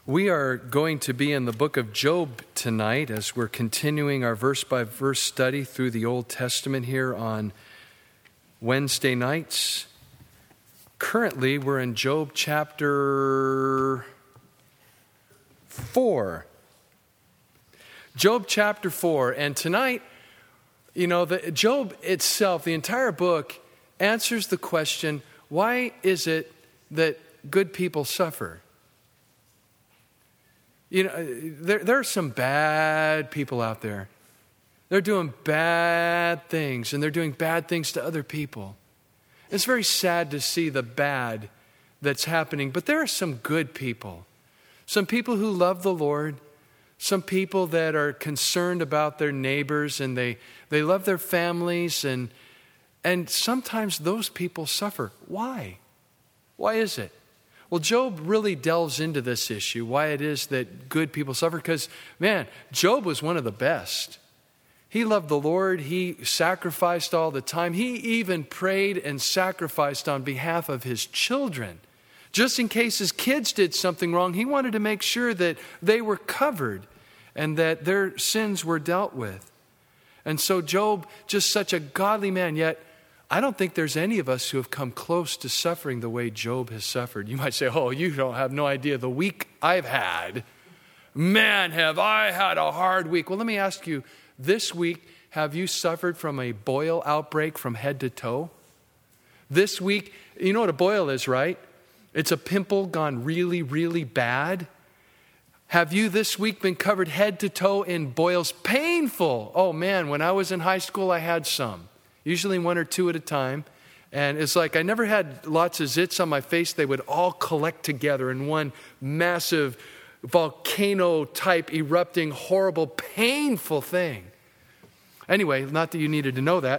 We are going to be in the book of Job tonight as we're continuing our verse-by-verse study through the Old Testament here on Wednesday nights. Currently, we're in Job chapter 4. Job chapter 4. And tonight, Job itself, the entire book, answers the question, why is it that good people suffer? There are some bad people out there. They're doing bad things, and they're doing bad things to other people. It's very sad to see the bad that's happening, but there are some good people. Some people who love the Lord, some people that are concerned about their neighbors, and they love their families, and sometimes those people suffer. Why? Why is it? Well, Job really delves into this issue, why it is that good people suffer, because, Job was one of the best. He loved the Lord. He sacrificed all the time. He even prayed and sacrificed on behalf of his children. Just in case his kids did something wrong, he wanted to make sure that they were covered and that their sins were dealt with. And so Job, just such a godly man, yet I don't think there's any of us who have come close to suffering the way Job has suffered. You might say, oh, you don't have no idea the week I've had. Man, have I had a hard week. Well, let me ask you, this week, have you suffered from a boil outbreak from head to toe? This week, you know what a boil is, right? It's a pimple gone really, really bad. Have you this week been covered head to toe in boils? Painful. Oh man, when I was in high school, I had some. Usually one or two at a time. And it's like I never had lots of zits on my face. They would all collect together in one massive volcano-type erupting, horrible, painful thing. Anyway, not that you needed to know that,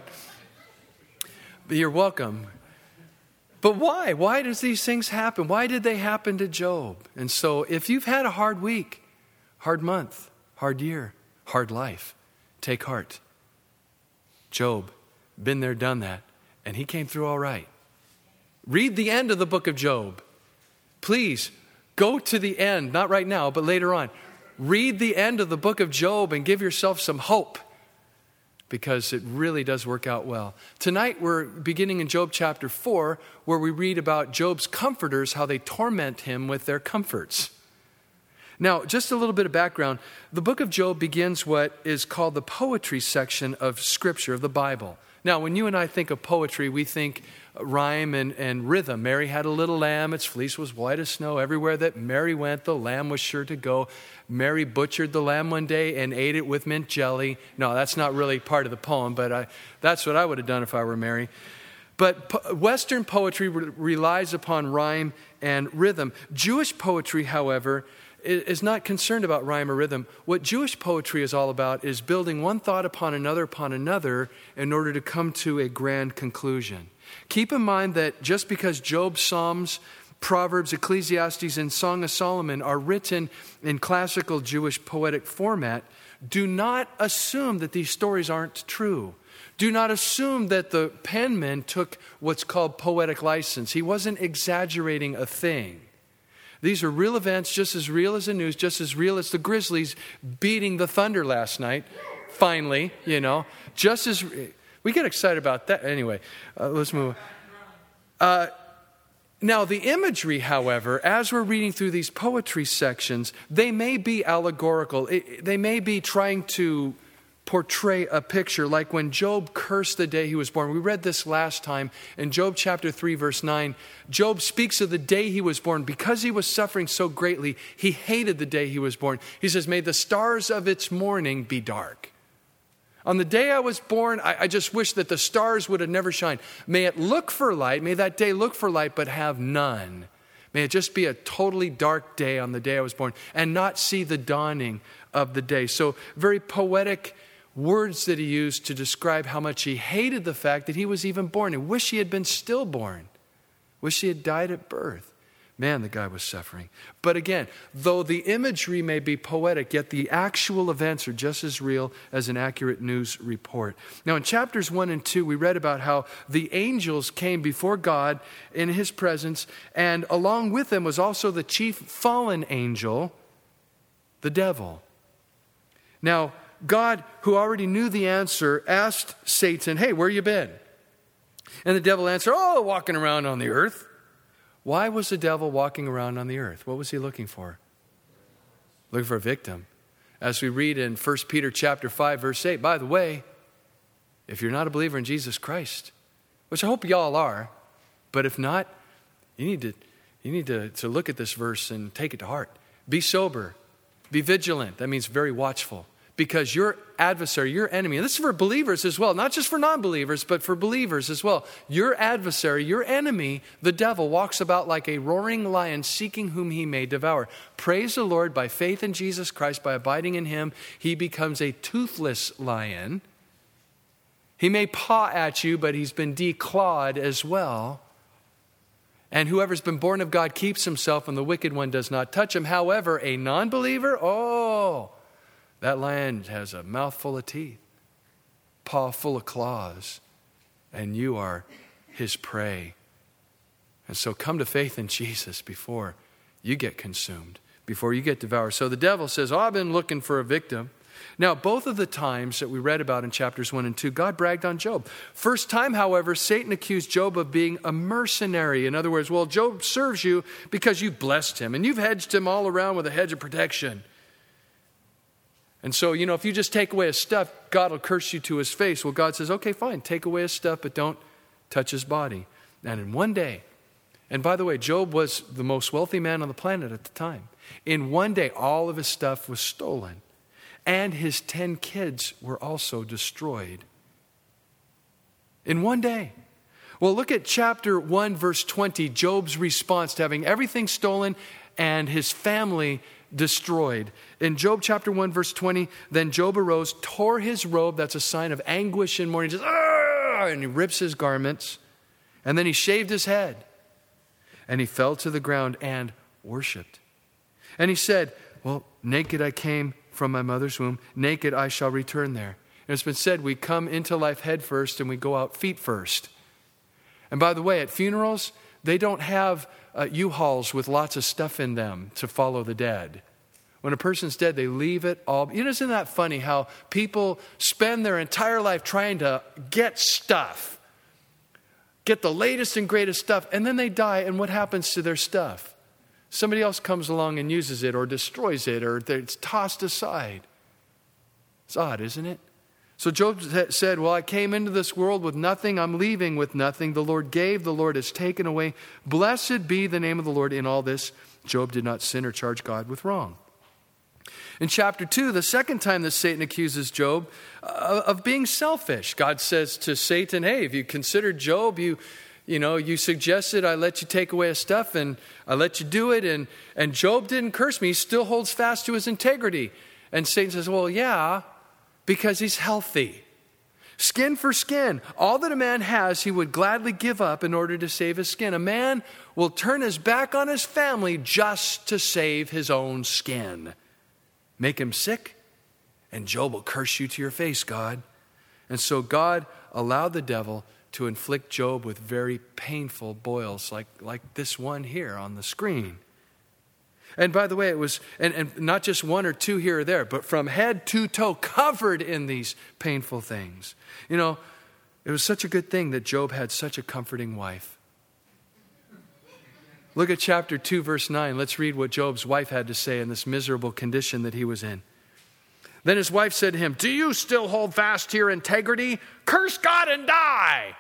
but you're welcome. But why? Why does these things happen? Why did they happen to Job? And so if you've had a hard week, hard month, hard year, hard life, take heart. Job, been there, done that, and he came through all right. Read the end of the book of Job. Please, go to the end, not right now, but later on. Read the end of the book of Job and give yourself some hope, because it really does work out well. Tonight we're beginning in Job chapter 4, where we read about Job's comforters, how they torment him with their comforts. Now, just a little bit of background. The book of Job begins what is called the poetry section of Scripture, of the Bible. Now, when you and I think of poetry, we think rhyme and rhythm. Mary had a little lamb. Its fleece was white as snow. Everywhere that Mary went, the lamb was sure to go. Mary butchered the lamb one day and ate it with mint jelly. No, that's not really part of the poem, but that's what I would have done if I were Mary. But Western poetry relies upon rhyme and rhythm. Jewish poetry, however, is not concerned about rhyme or rhythm. What Jewish poetry is all about is building one thought upon another in order to come to a grand conclusion. Keep in mind that just because Job, Psalms, Proverbs, Ecclesiastes, and Song of Solomon are written in classical Jewish poetic format, do not assume that these stories aren't true. Do not assume that the penman took what's called poetic license. He wasn't exaggerating a thing. These are real events, just as real as the news, just as real as the Grizzlies beating the Thunder last night. Finally, just as... We get excited about that. Anyway, let's move on. Now, the imagery, however, as we're reading through these poetry sections, they may be allegorical. They may be trying to portray a picture, like when Job cursed the day he was born. We read this last time in Job chapter 3, verse 9. Job speaks of the day he was born. Because he was suffering so greatly, he hated the day he was born. He says, may the stars of its morning be dark. On the day I was born, I just wish that the stars would have never shined. May it look for light, may that day look for light, but have none. May it just be a totally dark day on the day I was born and not see the dawning of the day. So very poetic words that he used to describe how much he hated the fact that he was even born and wish he had been stillborn, wish he had died at birth. Man, the guy was suffering. But again, though the imagery may be poetic, yet the actual events are just as real as an accurate news report. Now, in chapters 1 and 2, we read about how the angels came before God in his presence, and along with them was also the chief fallen angel, the devil. Now, God, who already knew the answer, asked Satan, hey, where you been? And the devil answered, walking around on the earth. Why was the devil walking around on the earth? What was he looking for? Looking for a victim. As we read in 1 Peter chapter 5, verse 8, by the way, if you're not a believer in Jesus Christ, which I hope y'all are, but if not, you need to look at this verse and take it to heart. Be sober. Be vigilant. That means very watchful. Because your adversary, your enemy, and this is for believers as well, not just for non-believers, but for believers as well. Your adversary, your enemy, the devil, walks about like a roaring lion seeking whom he may devour. Praise the Lord, by faith in Jesus Christ, by abiding in him, he becomes a toothless lion. He may paw at you, but he's been declawed as well. And whoever's been born of God keeps himself, and the wicked one does not touch him. However, a non-believer, that lion has a mouth full of teeth, paw full of claws, and you are his prey. And so come to faith in Jesus before you get consumed, before you get devoured. So the devil says, I've been looking for a victim. Now, both of the times that we read about in chapters 1 and 2, God bragged on Job. First time, however, Satan accused Job of being a mercenary. In other words, Job serves you because you blessed him, and you've hedged him all around with a hedge of protection. And so, if you just take away his stuff, God will curse you to his face. Well, God says, okay, fine, take away his stuff, but don't touch his body. And in one day, and by the way, Job was the most wealthy man on the planet at the time. In one day, all of his stuff was stolen. And his 10 kids were also destroyed. In one day. Well, look at chapter 1, verse 20, Job's response to having everything stolen and his family destroyed. In Job chapter 1, verse 20, then Job arose, tore his robe, that's a sign of anguish and mourning, and he rips his garments, and then he shaved his head, and he fell to the ground and worshiped. And he said, naked I came from my mother's womb, naked I shall return there. And it's been said, we come into life head first and we go out feet first. And by the way, at funerals, they don't have U-Hauls with lots of stuff in them to follow the dead. When a person's dead, they leave it all. Isn't that funny how people spend their entire life trying to get stuff, get the latest and greatest stuff, and then they die, and what happens to their stuff? Somebody else comes along and uses it or destroys it, or it's tossed aside. It's odd, isn't it? So Job said, I came into this world with nothing. I'm leaving with nothing. The Lord gave, the Lord has taken away. Blessed be the name of the Lord in all this. Job did not sin or charge God with wrong. In chapter 2, the second time that Satan accuses Job of being selfish. God says to Satan, hey, if you considered Job, you suggested I let you take away his stuff, and I let you do it, and Job didn't curse me. He still holds fast to his integrity. And Satan says, yeah, because he's healthy. Skin for skin. All that a man has, he would gladly give up in order to save his skin. A man will turn his back on his family just to save his own skin. Make him sick, and Job will curse you to your face, God. And so God allowed the devil to inflict Job with very painful boils like this one here on the screen. And by the way, it was, and not just one or two here or there, but from head to toe, covered in these painful things. It was such a good thing that Job had such a comforting wife. Look at chapter 2, verse 9. Let's read what Job's wife had to say in this miserable condition that he was in. Then his wife said to him, do you still hold fast to your integrity? Curse God and die.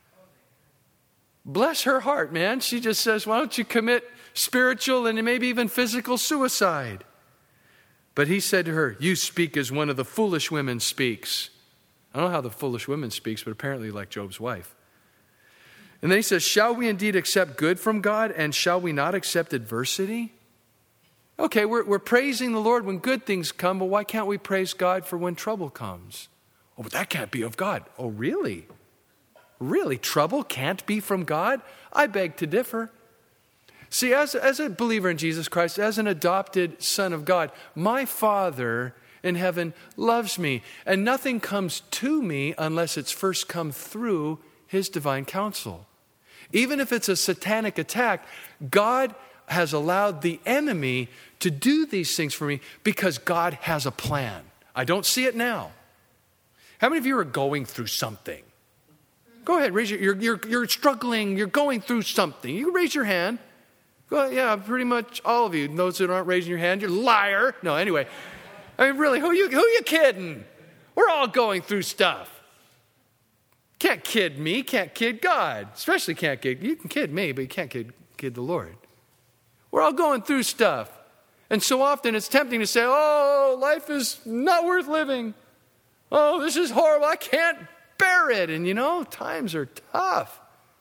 Bless her heart, man. She just says, why don't you commit spiritual and maybe even physical suicide? But he said to her, you speak as one of the foolish women speaks. I don't know how the foolish woman speaks, but apparently like Job's wife. And then he says, shall we indeed accept good from God, and shall we not accept adversity? Okay, we're praising the Lord when good things come, but why can't we praise God for when trouble comes? Oh, but that can't be of God. Oh, really? Really? Trouble can't be from God? I beg to differ. See, as a believer in Jesus Christ, as an adopted son of God, my Father in heaven loves me. And nothing comes to me unless it's first come through his divine counsel. Even if it's a satanic attack, God has allowed the enemy to do these things for me because God has a plan. I don't see it now. How many of you are going through something? Go ahead, raise you're struggling, you're going through something. You can raise your hand. Go ahead, yeah, pretty much all of you. Those that aren't raising your hand, you're a liar. No, anyway. I mean, really, who you kidding? We're all going through stuff. Can't kid me, can't kid God. Especially can't kid, you can kid me, but you can't kid the Lord. We're all going through stuff. And so often it's tempting to say, oh, life is not worth living. Oh, this is horrible. I can't bear it. And times are tough.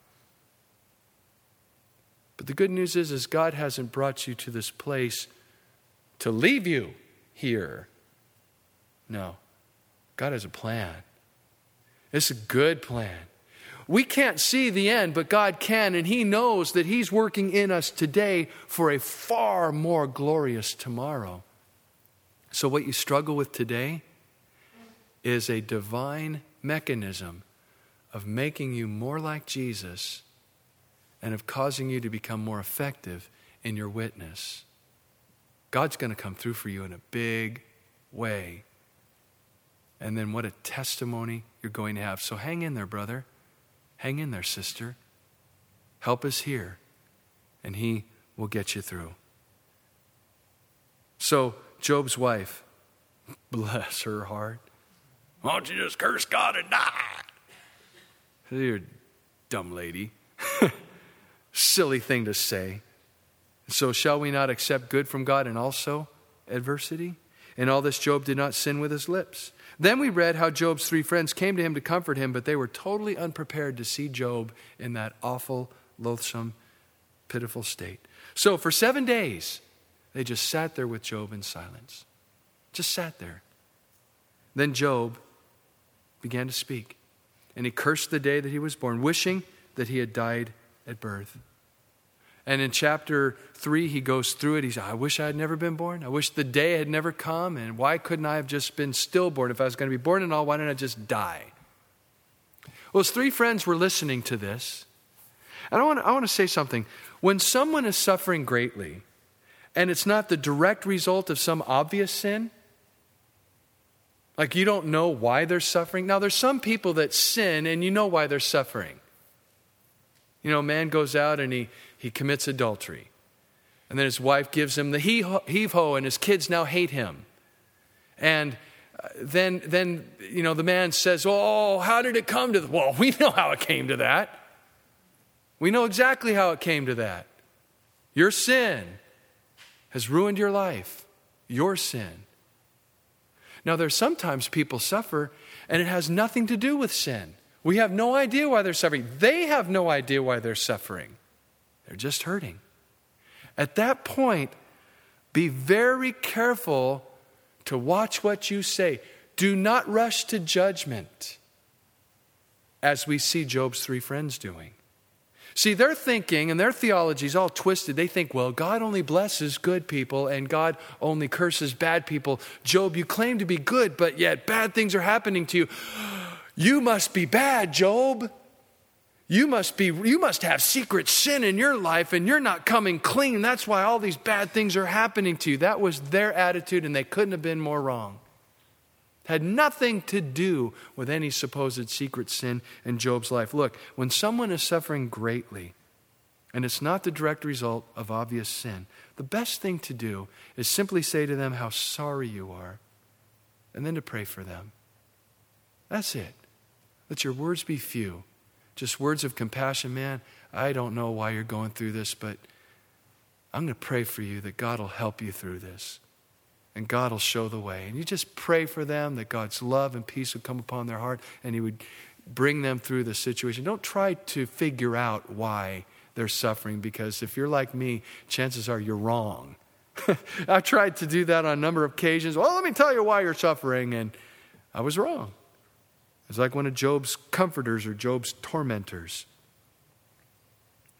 But the good news is God hasn't brought you to this place to leave you here. No. God has a plan. It's a good plan. We can't see the end, but God can, and he knows that he's working in us today for a far more glorious tomorrow. So what you struggle with today is a divine mechanism of making you more like Jesus and of causing you to become more effective in your witness. God's going to come through for you in a big way. And then what a testimony you're going to have. So hang in there, brother. Hang in there, sister. Help us here, and he will get you through. So Job's wife, bless her heart. Why don't you just curse God and die? You're a dumb lady. Silly thing to say. So shall we not accept good from God and also adversity? In all this, Job did not sin with his lips. Then we read how Job's 3 friends came to him to comfort him, but they were totally unprepared to see Job in that awful, loathsome, pitiful state. So for 7 days, they just sat there with Job in silence. Just sat there. Then Job began to speak, and he cursed the day that he was born, wishing that he had died at birth. And in chapter 3, he goes through it. He said, I wish I had never been born. I wish the day had never come. And why couldn't I have just been stillborn? If I was going to be born and all, why didn't I just die? Well, his 3 friends were listening to this. And I want to say something. When someone is suffering greatly, and it's not the direct result of some obvious sin, like you don't know why they're suffering. Now, there's some people that sin and you know why they're suffering. A man goes out and he commits adultery. And then his wife gives him the heave-ho, and his kids now hate him. And then the man says, oh, how did it come to that? Well, we know how it came to that. We know exactly how it came to that. Your sin has ruined your life. Your sin. Now, there's sometimes people suffer, and it has nothing to do with sin. We have no idea why they're suffering. They have no idea why they're suffering. They're just hurting. At that point, be very careful to watch what you say. Do not rush to judgment, as we see Job's 3 friends doing. See, their thinking and their theology is all twisted. They think, well, God only blesses good people and God only curses bad people. Job, you claim to be good, but yet bad things are happening to you. You must be bad, Job. You must have secret sin in your life and you're not coming clean. That's why all these bad things are happening to you. That was their attitude, and they couldn't have been more wrong. It had nothing to do with any supposed secret sin in Job's life. Look, when someone is suffering greatly and it's not the direct result of obvious sin, the best thing to do is simply say to them how sorry you are and then to pray for them. That's it. Let your words be few. Just words of compassion. Man, I don't know why you're going through this, but I'm going to pray for you that God will help you through this. And God will show the way. And you just pray for them that God's love and peace would come upon their heart and he would bring them through the situation. Don't try to figure out why they're suffering, because if you're like me, chances are you're wrong. I've tried to do that on a number of occasions. Well, let me tell you why you're suffering. And I was wrong. It's like one of Job's comforters or Job's tormentors.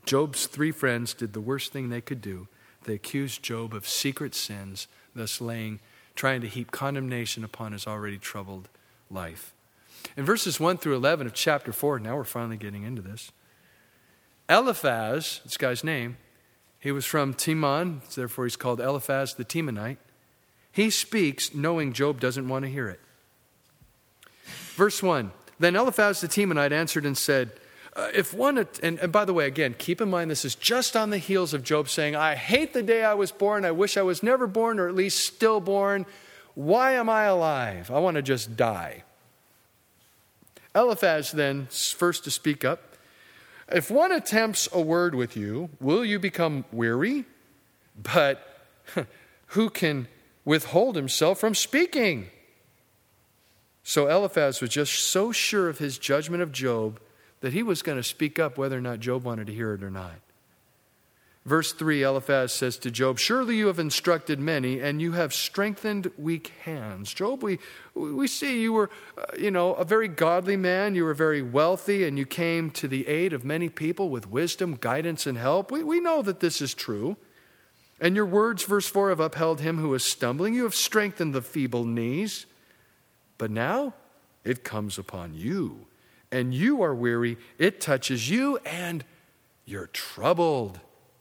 Job's three friends did the worst thing they could do. They accused Job of secret sins, thus trying to heap condemnation upon his already troubled life. In verses 1 through 11 of chapter 4, now we're finally getting into this. Eliphaz, this guy's name, he was from Teman, therefore he's called Eliphaz the Temanite. He speaks knowing Job doesn't want to hear it. Verse 1, then Eliphaz the Temanite answered and said, and by the way, again, keep in mind this is just on the heels of Job saying, I hate the day I was born. I wish I was never born, or at least still born. Why am I alive? I want to just die. Eliphaz then, first to speak up, if one attempts a word with you, will you become weary? But who can withhold himself from speaking? So Eliphaz was just so sure of his judgment of Job that he was going to speak up whether or not Job wanted to hear it or not. Verse 3, Eliphaz says to Job, surely you have instructed many, and you have strengthened weak hands. Job, we see you were, a very godly man. You were very wealthy, and you came to the aid of many people with wisdom, guidance, and help. We know that this is true. And your words, verse 4, have upheld him who is stumbling. You have strengthened the feeble knees. But now it comes upon you, and you are weary. It touches you, and you're troubled.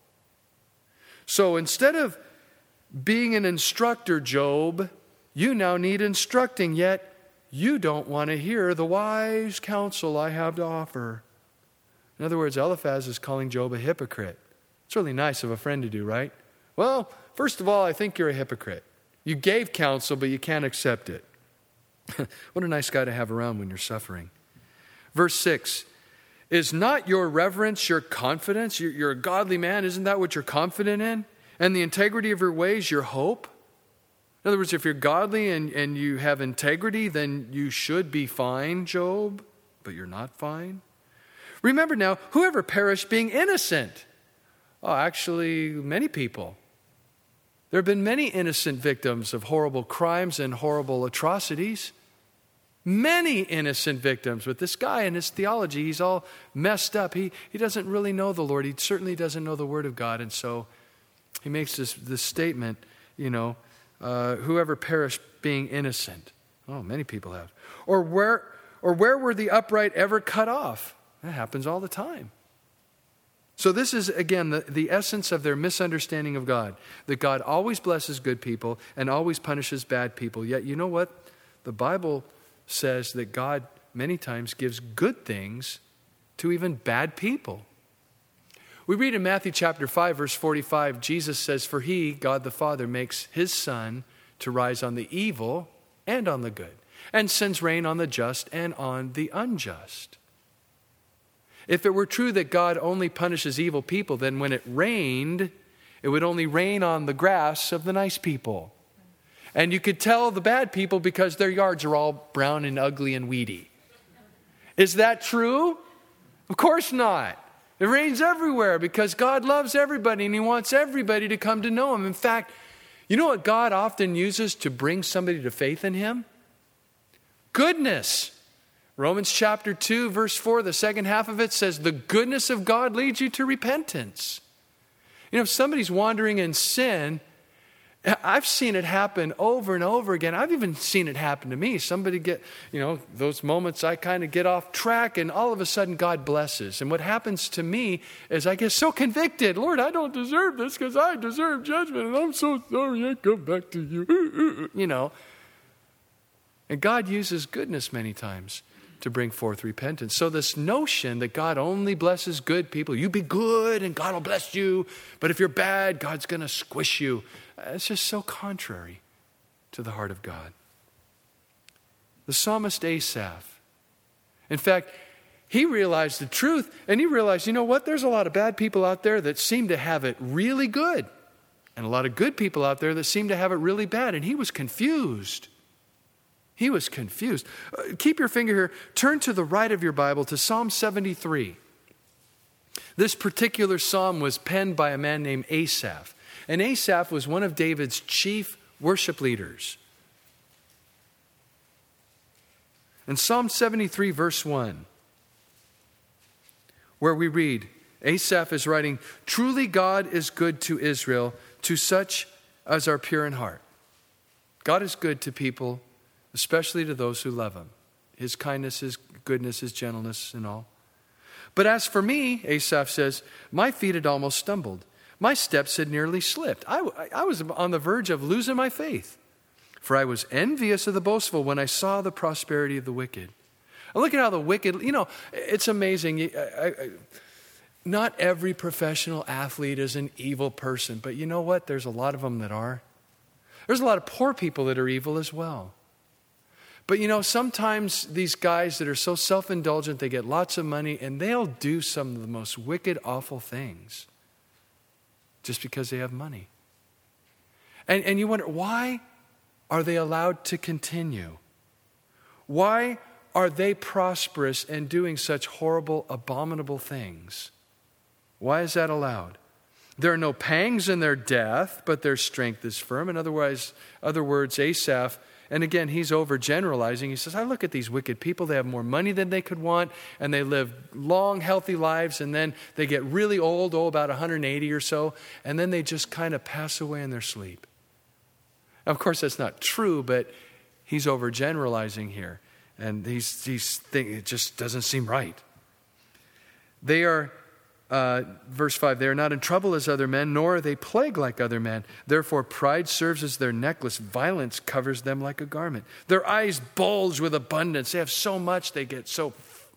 So instead of being an instructor, Job, you now need instructing, yet you don't want to hear the wise counsel I have to offer. In other words, Eliphaz is calling Job a hypocrite. It's really nice of a friend to do, right? Well, first of all, I think you're a hypocrite. You gave counsel, but you can't accept it. What a nice guy to have around when you're suffering. Verse 6, is not your reverence your confidence? You're a godly man. Isn't that what you're confident in? And the integrity of your ways your hope? In other words, if you're godly and you have integrity, then you should be fine, Job, but you're not fine. Remember now, whoever perished being innocent? Oh, actually, many people. There have been many innocent victims of horrible crimes and horrible atrocities. Many innocent victims. But this guy and his theology, he's all messed up. He doesn't really know the Lord. He certainly doesn't know the Word of God. And so he makes this statement, whoever perished being innocent. Oh, many people have. Or where were the upright ever cut off? That happens all the time. So this is, again, the essence of their misunderstanding of God. That God always blesses good people and always punishes bad people. Yet, you know what? The Bible says that God many times gives good things to even bad people. We read in Matthew chapter 5, verse 45, Jesus says, for he, God the Father, makes his sun to rise on the evil and on the good, and sends rain on the just and on the unjust. If it were true that God only punishes evil people, then when it rained, it would only rain on the grass of the nice people. And you could tell the bad people because their yards are all brown and ugly and weedy. Is that true? Of course not. It rains everywhere because God loves everybody and he wants everybody to come to know him. In fact, you know what God often uses to bring somebody to faith in him? Goodness. Romans chapter 2, verse 4, the second half of it says, the goodness of God leads you to repentance. If somebody's wandering in sin, I've seen it happen over and over again. I've even seen it happen to me. Somebody those moments I kind of get off track and all of a sudden God blesses. And what happens to me is I get so convicted. Lord, I don't deserve this because I deserve judgment. And I'm so sorry I come back to you. And God uses goodness many times to bring forth repentance. So this notion that God only blesses good people, you be good and God will bless you, but if you're bad, God's going to squish you. It's just so contrary to the heart of God. The psalmist Asaph, in fact, he realized the truth and he realized, you know what? There's a lot of bad people out there that seem to have it really good and a lot of good people out there that seem to have it really bad. And he was confused. He was confused. Keep your finger here. Turn to the right of your Bible to Psalm 73. This particular psalm was penned by a man named Asaph. And Asaph was one of David's chief worship leaders. In Psalm 73, verse 1, where we read, Asaph is writing, truly God is good to Israel, to such as are pure in heart. God is good to people, especially to those who love him. His kindness, his goodness, his gentleness and all. But as for me, Asaph says, my feet had almost stumbled. My steps had nearly slipped. I was on the verge of losing my faith. For I was envious of the boastful when I saw the prosperity of the wicked. And look at how the wicked, it's amazing. Not every professional athlete is an evil person, but you know what? There's a lot of them that are. There's a lot of poor people that are evil as well. But sometimes these guys that are so self-indulgent, they get lots of money and they'll do some of the most wicked, awful things just because they have money. And you wonder, why are they allowed to continue? Why are they prosperous and doing such horrible, abominable things? Why is that allowed? There are no pangs in their death, but their strength is firm. In other words, Asaph, and again, he's overgeneralizing. He says, I look at these wicked people. They have more money than they could want, and they live long, healthy lives, and then they get really old, about 180 or so, and then they just kind of pass away in their sleep. Of course, that's not true, but he's overgeneralizing here. And it just doesn't seem right. They are, verse 5, they are not in trouble as other men, nor are they plagued like other men. Therefore, pride serves as their necklace. Violence covers them like a garment. Their eyes bulge with abundance. They have so much, they get so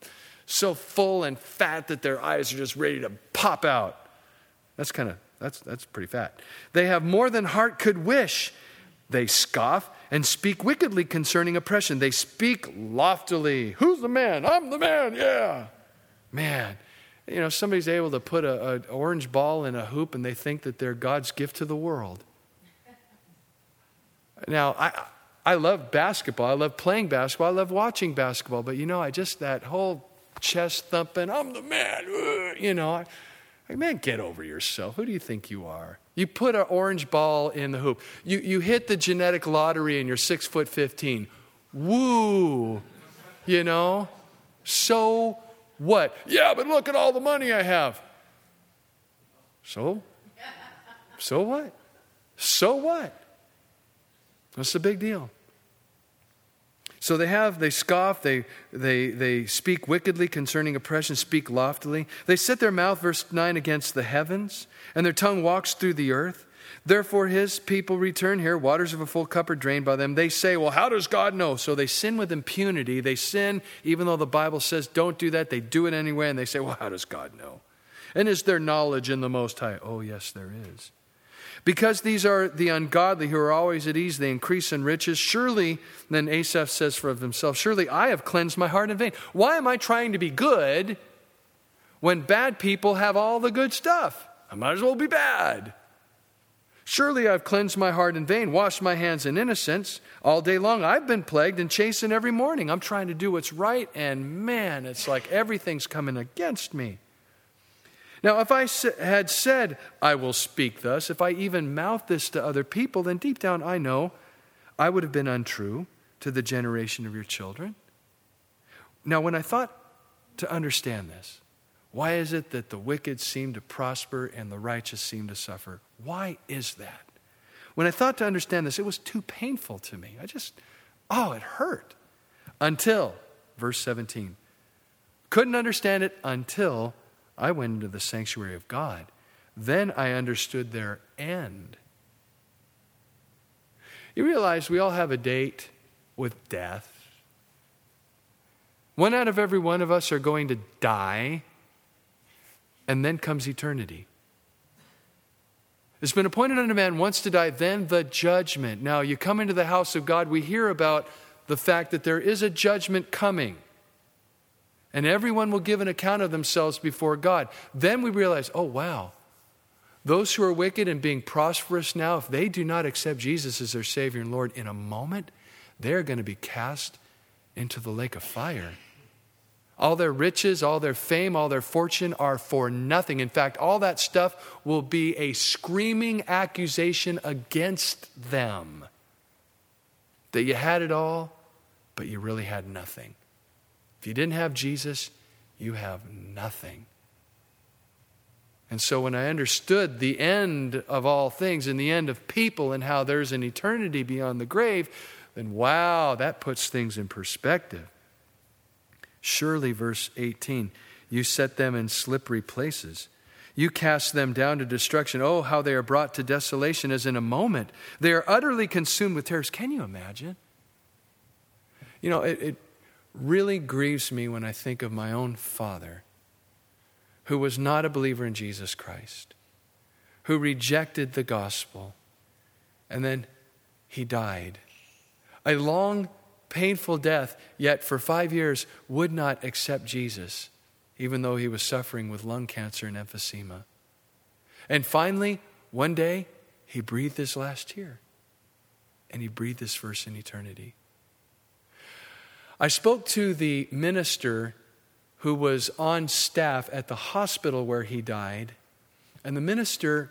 full and fat that their eyes are just ready to pop out. That's pretty fat. They have more than heart could wish. They scoff and speak wickedly concerning oppression. They speak loftily. Who's the man? I'm the man, yeah. Man, somebody's able to put an orange ball in a hoop and they think that they're God's gift to the world. Now, I love basketball. I love playing basketball. I love watching basketball. But, that whole chest thumping, I'm the man, man, get over yourself. Who do you think you are? You put an orange ball in the hoop. You hit the genetic lottery and you're 6'15". Woo! So what? Yeah, but look at all the money I have. So? So what? So what? What's the big deal? So they scoff, they speak wickedly concerning oppression, speak loftily. They set their mouth, verse 9, against the heavens, and their tongue walks through the earth. Therefore his people return here, waters of a full cup are drained by them. They say, well, how does God know? So they sin with impunity. They sin, even though the Bible says don't do that. They do it anyway, and they say, well, how does God know? And is there knowledge in the Most High? Oh, yes, there is. Because these are the ungodly who are always at ease, they increase in riches. Surely, then Asaph says for himself, surely I have cleansed my heart in vain. Why am I trying to be good when bad people have all the good stuff? I might as well be bad. Surely I've cleansed my heart in vain, washed my hands in innocence. All day long I've been plagued and chastened every morning. I'm trying to do what's right, and man, it's like everything's coming against me. Now, if I had said, I will speak thus, if I even mouthed this to other people, then deep down I know I would have been untrue to the generation of your children. Now, when I thought to understand this, why is it that the wicked seem to prosper and the righteous seem to suffer? Why is that? When I thought to understand this, it was too painful to me. It hurt. Until, verse 17, couldn't understand it until I went into the sanctuary of God. Then I understood their end. You realize we all have a date with death. One out of every one of us are going to die, and then comes eternity. It's been appointed unto man once to die, then the judgment. Now, you come into the house of God, we hear about the fact that there is a judgment coming. And everyone will give an account of themselves before God. Then we realize, oh, wow. Those who are wicked and being prosperous now, if they do not accept Jesus as their Savior and Lord in a moment, they're going to be cast into the lake of fire. All their riches, all their fame, all their fortune are for nothing. In fact, all that stuff will be a screaming accusation against them. That you had it all, but you really had nothing. If you didn't have Jesus, you have nothing. And so when I understood the end of all things and the end of people and how there's an eternity beyond the grave, then wow, that puts things in perspective. Surely, verse 18, you set them in slippery places. You cast them down to destruction. Oh, how they are brought to desolation as in a moment. They are utterly consumed with terrors. Can you imagine? You know, it really grieves me when I think of my own father, who was not a believer in Jesus Christ, who rejected the gospel, and then he died. A long, painful death, yet for 5 years would not accept Jesus, even though he was suffering with lung cancer and emphysema. And finally, one day, he breathed his last tear, and he breathed his first in eternity. I spoke to the minister who was on staff at the hospital where he died. And the minister,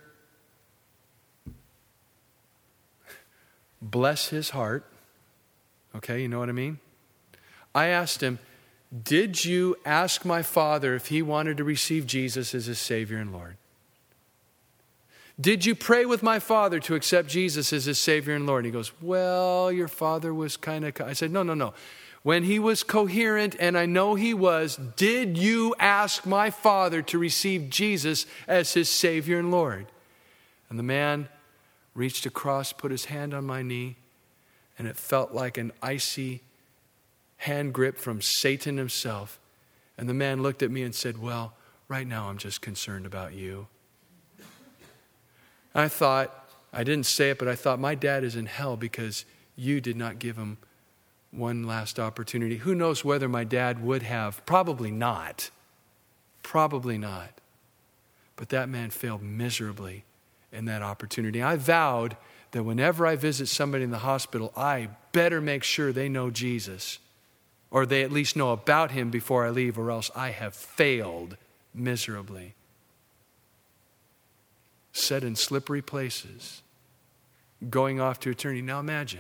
bless his heart, okay, you know what I mean? I asked him, did you ask my father if he wanted to receive Jesus as his Savior and Lord? Did you pray with my father to accept Jesus as his Savior and Lord? He goes, well, your father was kind of... I said, no. When he was coherent, and I know he was, did you ask my father to receive Jesus as his Savior and Lord? And the man reached across, put his hand on my knee, and it felt like an icy hand grip from Satan himself. And the man looked at me and said, well, right now I'm just concerned about you. I thought, I didn't say it, but I thought, my dad is in hell because you did not give him one last opportunity. Who knows whether my dad would have? Probably not. Probably not. But that man failed miserably in that opportunity. I vowed that whenever I visit somebody in the hospital, I better make sure they know Jesus, or they at least know about him before I leave, or else I have failed miserably. Set in slippery places, going off to eternity. Now imagine,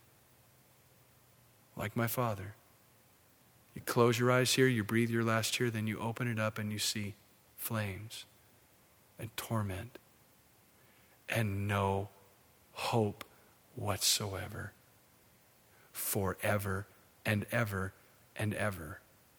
like my father, you close your eyes here, you breathe your last tear, then you open it up and you see flames and torment and no hope whatsoever, forever and ever and ever.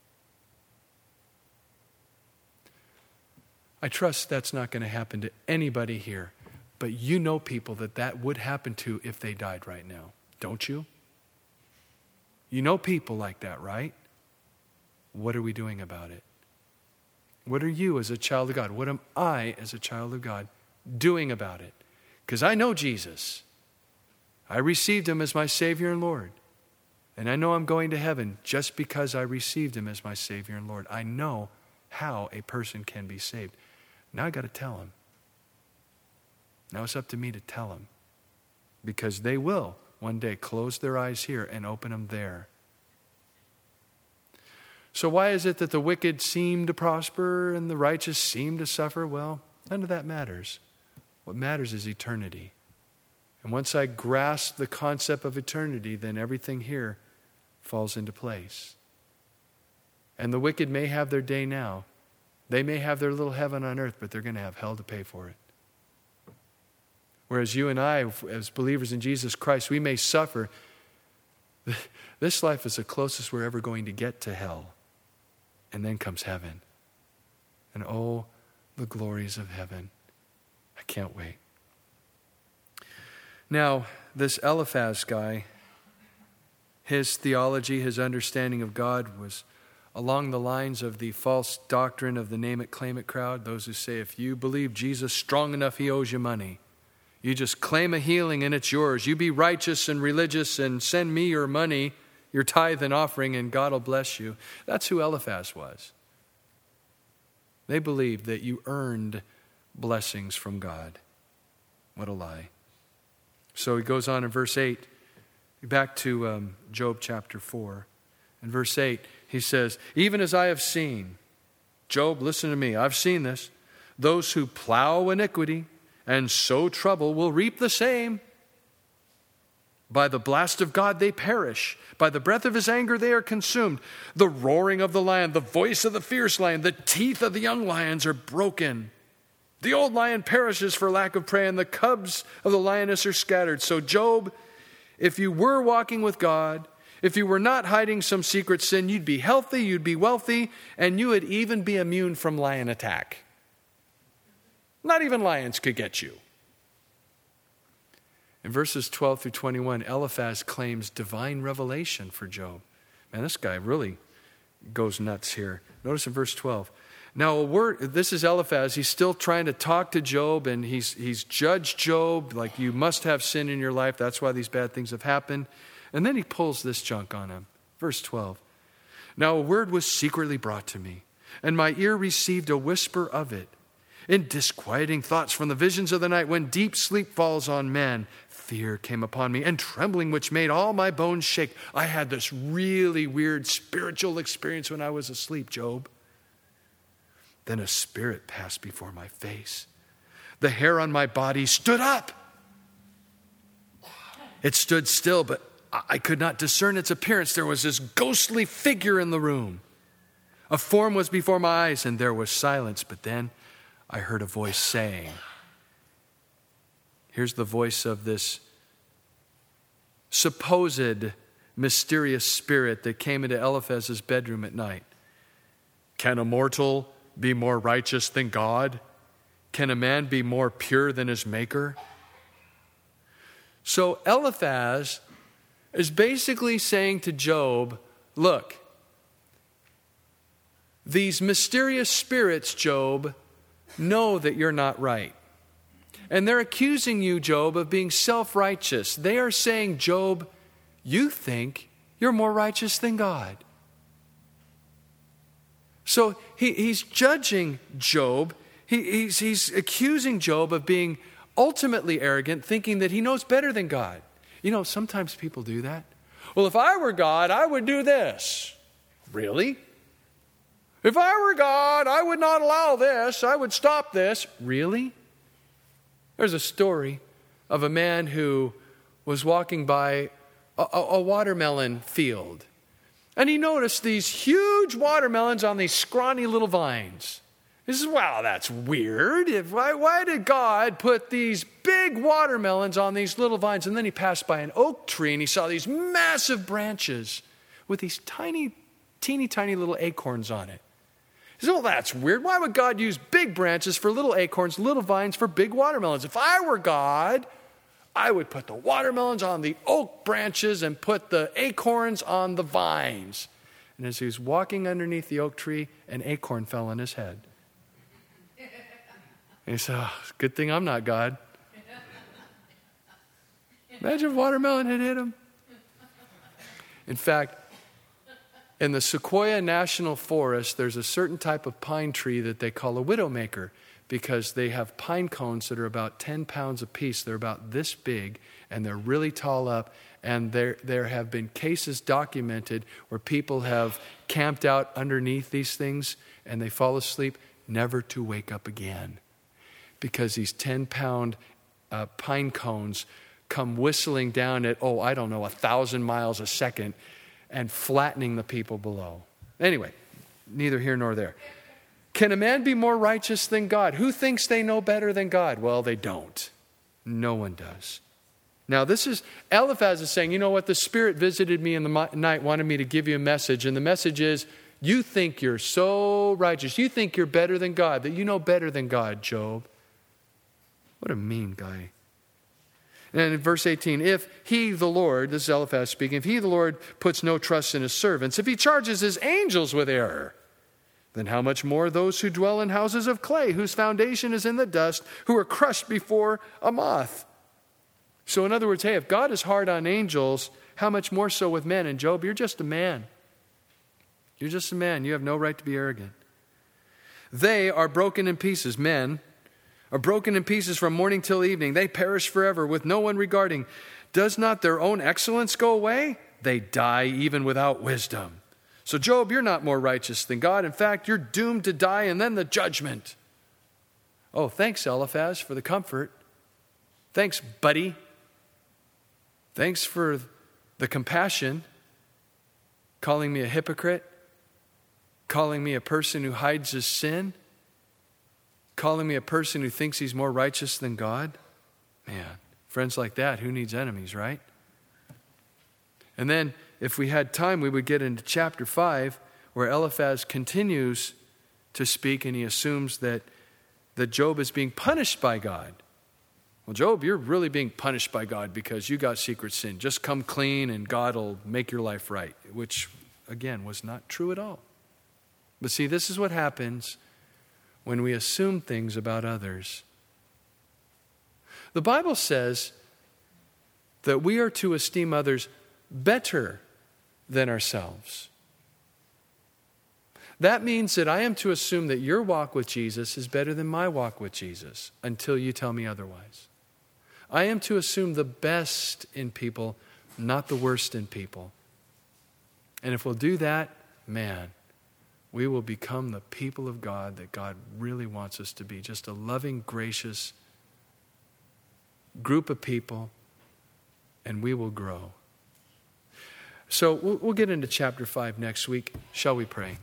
I trust that's not going to happen to anybody here, but you know people that would happen to if they died right now, don't you? You know people like that, right? What are we doing about it? What are you as a child of God? What am I as a child of God doing about it? Because I know Jesus. I received him as my Savior and Lord. And I know I'm going to heaven just because I received him as my Savior and Lord. I know how a person can be saved. Now I got to tell him. Now it's up to me to tell him. Because they will one day close their eyes here and open them there. So why is it that the wicked seem to prosper and the righteous seem to suffer? Well, none of that matters. What matters is eternity. And once I grasp the concept of eternity, then everything here falls into place. And the wicked may have their day now. They may have their little heaven on earth, but they're going to have hell to pay for it. Whereas you and I, as believers in Jesus Christ, we may suffer. This life is the closest we're ever going to get to hell. And then comes heaven. And oh, the glories of heaven. I can't wait. Now, this Eliphaz guy, his theology, his understanding of God was along the lines of the false doctrine of the name it, claim it crowd. Those who say if you believe Jesus strong enough, he owes you money. You just claim a healing and it's yours. You be righteous and religious and send me your money, your tithe and offering, and God will bless you. That's who Eliphaz was. They believed that you earned blessings from God. What a lie. So he goes on in verse 8, back to Job chapter 4. In verse 8, he says, even as I have seen, Job, listen to me, I've seen this, those who plow iniquity and sow trouble will reap the same. By the blast of God they perish. By the breath of his anger they are consumed. The roaring of the lion, the voice of the fierce lion, the teeth of the young lions are broken. The old lion perishes for lack of prey, and the cubs of the lioness are scattered. So Job, if you were walking with God, if you were not hiding some secret sin, you'd be healthy, you'd be wealthy, and you would even be immune from lion attack. Not even lions could get you. In verses 12 through 21, Eliphaz claims divine revelation for Job. Man, this guy really goes nuts here. Notice in verse 12. Now, this is Eliphaz. He's still trying to talk to Job, and he's judged Job like, you must have sin in your life. That's why these bad things have happened. And then he pulls this junk on him. Verse 12. Now, a word was secretly brought to me, and my ear received a whisper of it. In disquieting thoughts from the visions of the night, when deep sleep falls on men, fear came upon me, and trembling which made all my bones shake. I had this really weird spiritual experience when I was asleep, Job. Then a spirit passed before my face. The hair on my body stood up. It stood still, but I could not discern its appearance. There was this ghostly figure in the room. A form was before my eyes, and there was silence. But then I heard a voice saying, here's the voice of this supposed mysterious spirit that came into Eliphaz's bedroom at night. Can a mortal be more righteous than God? Can a man be more pure than his maker? So Eliphaz is basically saying to Job, look, these mysterious spirits, Job, know that you're not right. And they're accusing you, Job, of being self-righteous. They are saying, Job, you think you're more righteous than God. So he's judging Job. He's accusing Job of being ultimately arrogant, thinking that he knows better than God. You know, sometimes people do that. Well, if I were God, I would do this. Really? If I were God, I would not allow this. I would stop this. Really? There's a story of a man who was walking by a watermelon field. And he noticed these huge watermelons on these scrawny little vines. He says, wow, that's weird. Why did God put these big watermelons on these little vines? And then he passed by an oak tree and he saw these massive branches with these teeny tiny little acorns on it. He said, well, that's weird. Why would God use big branches for little acorns, little vines for big watermelons? If I were God, I would put the watermelons on the oak branches and put the acorns on the vines. And as he was walking underneath the oak tree, an acorn fell on his head. And he said, oh, good thing I'm not God. Imagine if watermelon had hit him. In fact, in the Sequoia National Forest, there's a certain type of pine tree that they call a widowmaker because they have pine cones that are about 10 pounds apiece. They're about this big, and they're really tall up. And there have been cases documented where people have camped out underneath these things, and they fall asleep, never to wake up again. Because these 10-pound pine cones come whistling down at, 1,000 miles a second, and flattening the people below. Anyway, neither here nor there. Can a man be more righteous than God? Who thinks they know better than God? Well, they don't. No one does. Now, this is, Eliphaz is saying, you know what? The Spirit visited me in the night, wanted me to give you a message. And the message is, you think you're so righteous. You think you're better than God, that you know better than God, Job. What a mean guy. And in verse 18, if he, the Lord, this is Eliphaz speaking, if he, the Lord, puts no trust in his servants, if he charges his angels with error, then how much more those who dwell in houses of clay, whose foundation is in the dust, who are crushed before a moth. So in other words, hey, if God is hard on angels, how much more so with men? And Job, you're just a man. You're just a man. You have no right to be arrogant. They are broken in pieces. Men are broken in pieces from morning till evening. They perish forever with no one regarding. Does not their own excellence go away? They die even without wisdom. So Job, you're not more righteous than God. In fact, you're doomed to die and then the judgment. Oh, thanks, Eliphaz, for the comfort. Thanks, buddy. Thanks for the compassion. Calling me a hypocrite. Calling me a person who hides his sin. calling me a person who thinks he's more righteous than God. Man, friends like that, who needs enemies, right? And then, if we had time, we would get into chapter 5, where Eliphaz continues to speak, and he assumes that Job is being punished by God. Well, Job, you're really being punished by God because you got secret sin. Just come clean and God will make your life right, which, again, was not true at all. But see, this is what happens when we assume things about others. The Bible says that we are to esteem others better than ourselves. That means that I am to assume that your walk with Jesus is better than my walk with Jesus until you tell me otherwise. I am to assume the best in people, not the worst in people. And if we'll do that, man, we will become the people of God that God really wants us to be. Just a loving, gracious group of people, and we will grow. So we'll get into chapter 5 next week. Shall we pray?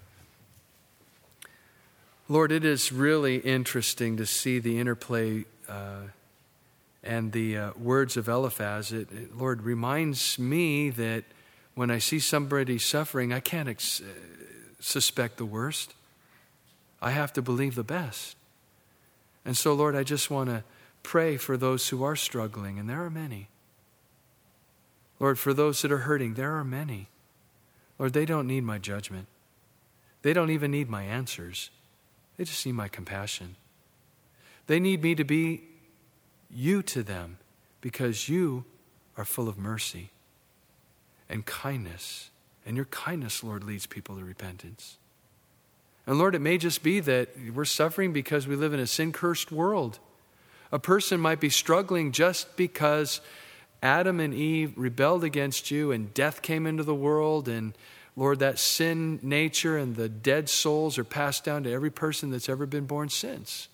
Lord, it is really interesting to see the interplay and the words of Eliphaz. It, Lord, reminds me that when I see somebody suffering, I can't suspect the worst. I have to believe the best. And so, Lord, I just want to pray for those who are struggling, and there are many. Lord, for those that are hurting, there are many. Lord, they don't need my judgment. They don't even need my answers. They just need my compassion. They need me to be you to them because you are full of mercy and kindness. And your kindness, Lord, leads people to repentance. And Lord, it may just be that we're suffering because we live in a sin-cursed world. A person might be struggling just because Adam and Eve rebelled against you and death came into the world, and Lord, that sin nature and the dead souls are passed down to every person that's ever been born since.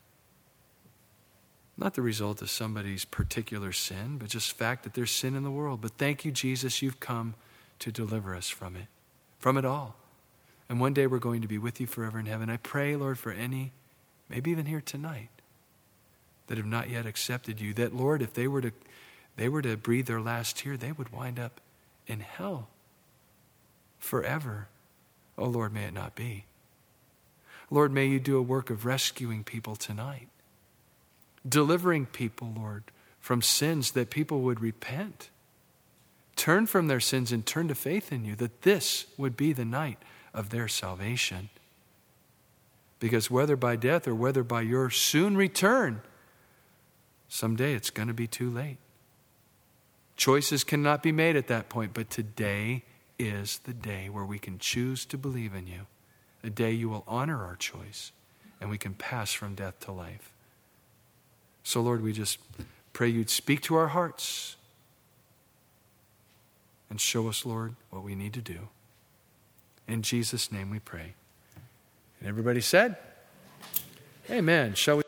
Not the result of somebody's particular sin, but just the fact that there's sin in the world. But thank you, Jesus, you've come to deliver us from it all. And one day we're going to be with you forever in heaven. I pray, Lord, for any, maybe even here tonight, that have not yet accepted you, that, Lord, if they were to breathe their last tear, they would wind up in hell forever. Oh, Lord, may it not be. Lord, may you do a work of rescuing people tonight. Delivering people, Lord, from sins, that people would repent. Turn from their sins and turn to faith in you, that this would be the night of their salvation. Because whether by death or whether by your soon return, someday it's going to be too late. Choices cannot be made at that point, but today is the day where we can choose to believe in you. The day you will honor our choice and we can pass from death to life. So, Lord, we just pray you'd speak to our hearts and show us, Lord, what we need to do. In Jesus' name we pray. And everybody said, amen. Shall we?